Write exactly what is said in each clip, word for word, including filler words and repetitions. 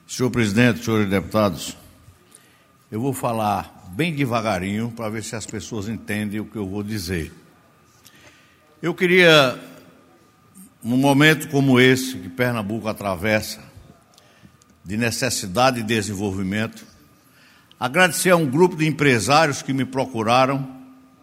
Senhor presidente, senhores deputados, eu vou falar bem devagarinho para ver se as pessoas entendem o que eu vou dizer. Eu queria, num momento como esse que Pernambuco atravessa, de necessidade e desenvolvimento, agradecer a um grupo de empresários que me procuraram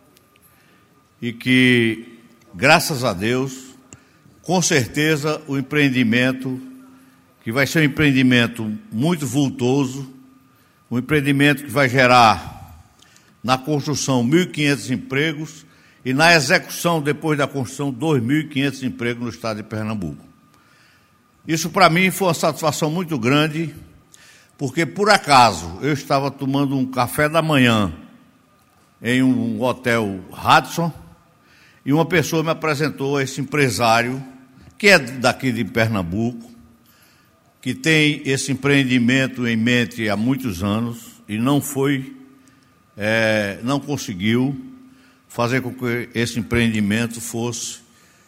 e que, graças a Deus, com certeza o empreendimento, que vai ser um empreendimento muito vultoso, um empreendimento que vai gerar na construção mil e quinhentos empregos e na execução, depois da construção, dois mil e quinhentos empregos no estado de Pernambuco. Isso, para mim, foi uma satisfação muito grande, porque, por acaso, eu estava tomando um café da manhã em um hotel Radisson e uma pessoa me apresentou esse empresário, que é daqui de Pernambuco, que tem esse empreendimento em mente há muitos anos e não foi, é, não conseguiu fazer com que esse empreendimento fosse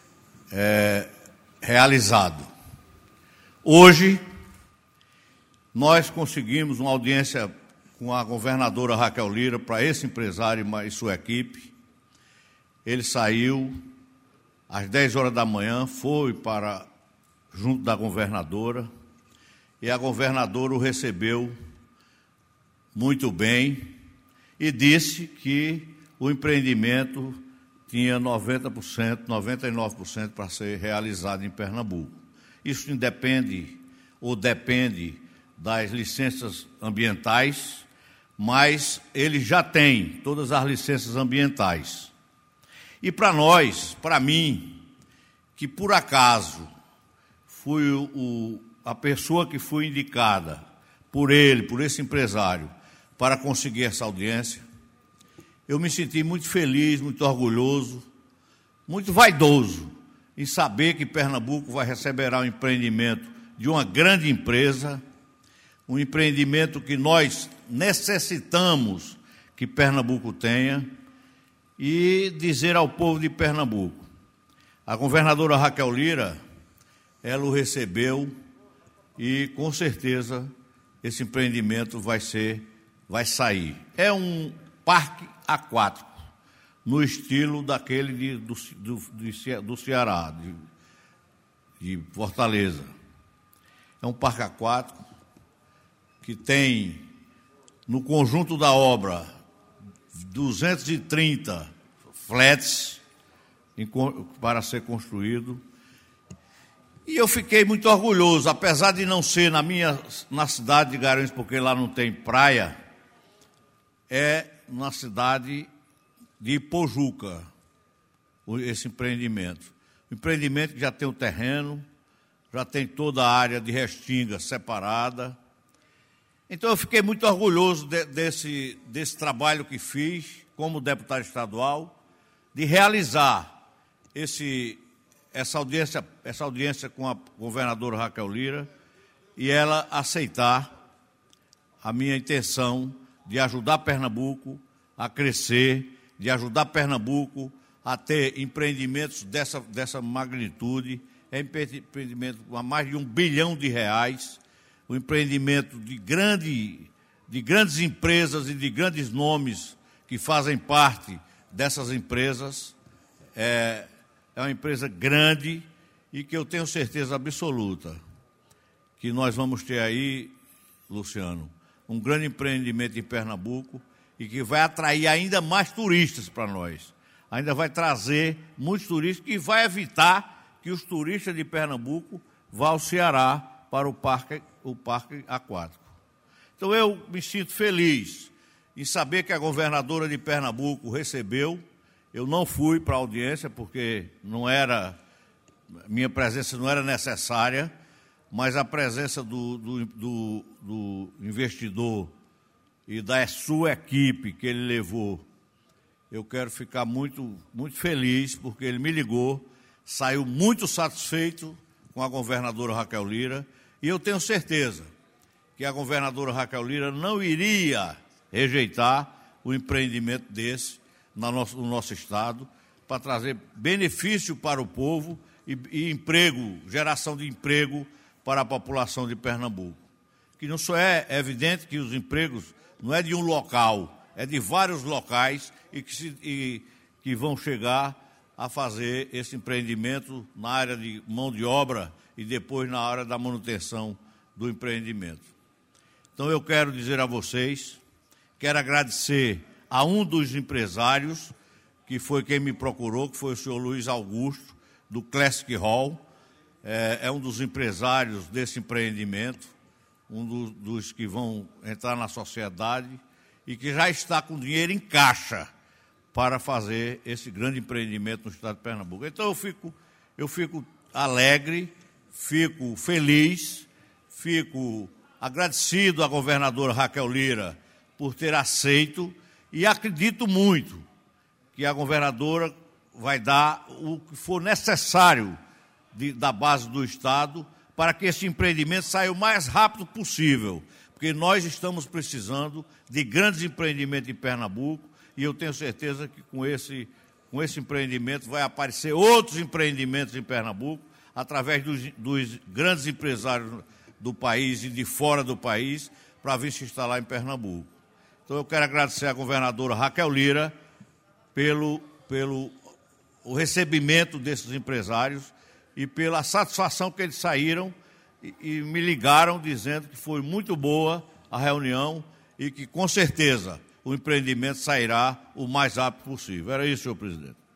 é, realizado. Hoje, nós conseguimos uma audiência com a governadora Raquel Lira para esse empresário e sua equipe. Ele saiu às dez horas da manhã, foi para junto da governadora, e a governadora o recebeu muito bem e disse que o empreendimento tinha noventa por cento, noventa e nove por cento para ser realizado em Pernambuco. Isso independe ou depende das licenças ambientais, mas ele já tem todas as licenças ambientais. E para nós, para mim, que por acaso fui o, o, a pessoa que foi indicada por ele, por esse empresário, para conseguir essa audiência, eu me senti muito feliz, muito orgulhoso, muito vaidoso em saber que Pernambuco vai receberá um empreendimento de uma grande empresa, um empreendimento que nós necessitamos que Pernambuco tenha, e dizer ao povo de Pernambuco, a governadora Raquel Lira, ela o recebeu e, com certeza, esse empreendimento vai ser, vai sair. É um parque aquático, no estilo daquele de, do, do, do Ceará, de, de Fortaleza. É um parque aquático que tem, no conjunto da obra, duzentos e trinta flats em, para ser construído. E eu fiquei muito orgulhoso, apesar de não ser na minha na cidade de Garanhuns, porque lá não tem praia, é na cidade de Ipojuca, esse empreendimento. O empreendimento que já tem o terreno, já tem toda a área de restinga separada. Então eu fiquei muito orgulhoso de, desse, desse trabalho que fiz como deputado estadual, de realizar esse, essa, audiência, essa audiência com a governadora Raquel Lira e ela aceitar a minha intenção de ajudar Pernambuco a crescer, de ajudar Pernambuco a ter empreendimentos dessa, dessa magnitude, é empreendimento com mais de um bilhão de reais, o empreendimento de, grande, de grandes empresas e de grandes nomes que fazem parte dessas empresas. É, é uma empresa grande e que eu tenho certeza absoluta que nós vamos ter aí, Luciano, um grande empreendimento em Pernambuco e que vai atrair ainda mais turistas para nós. Ainda vai trazer muitos turistas e vai evitar que os turistas de Pernambuco vá ao Ceará para o parque, o parque aquático. Então eu me sinto feliz em saber que a governadora de Pernambuco recebeu. Eu não fui para a audiência porque não era, minha presença não era necessária, mas a presença do, do, do, do investidor e da sua equipe que ele levou, eu quero ficar muito, muito feliz, porque ele me ligou, saiu muito satisfeito com a governadora Raquel Lira, e eu tenho certeza que a governadora Raquel Lira não iria rejeitar o empreendimento desse no nosso, no nosso estado, para trazer benefício para o povo e, e emprego, geração de emprego para a população de Pernambuco. que não só é evidente que os empregos não é de um local, é de vários locais e que, se, e, que vão chegar a fazer esse empreendimento na área de mão de obra e depois na área da manutenção do empreendimento. Então eu quero dizer a vocês, quero agradecer a um dos empresários, que foi quem me procurou, que foi o senhor Luiz Augusto, do Classic Hall, é, é um dos empresários desse empreendimento, um do, dos que vão entrar na sociedade e que já está com dinheiro em caixa para fazer esse grande empreendimento no estado de Pernambuco. Então eu fico, eu fico alegre, fico feliz, fico agradecido à governadora Raquel Lira por ter aceito e acredito muito que a governadora vai dar o que for necessário de, da base do Estado para que esse empreendimento saia o mais rápido possível, porque nós estamos precisando de grandes empreendimentos em Pernambuco e eu tenho certeza que com esse, com esse empreendimento vai aparecer outros empreendimentos em Pernambuco, através dos, dos grandes empresários do país e de fora do país, para vir se instalar em Pernambuco. Então eu quero agradecer à governadora Raquel Lira pelo, pelo o recebimento desses empresários e pela satisfação que eles saíram e, e me ligaram dizendo que foi muito boa a reunião e que, com certeza, o empreendimento sairá o mais rápido possível. Era isso, senhor presidente.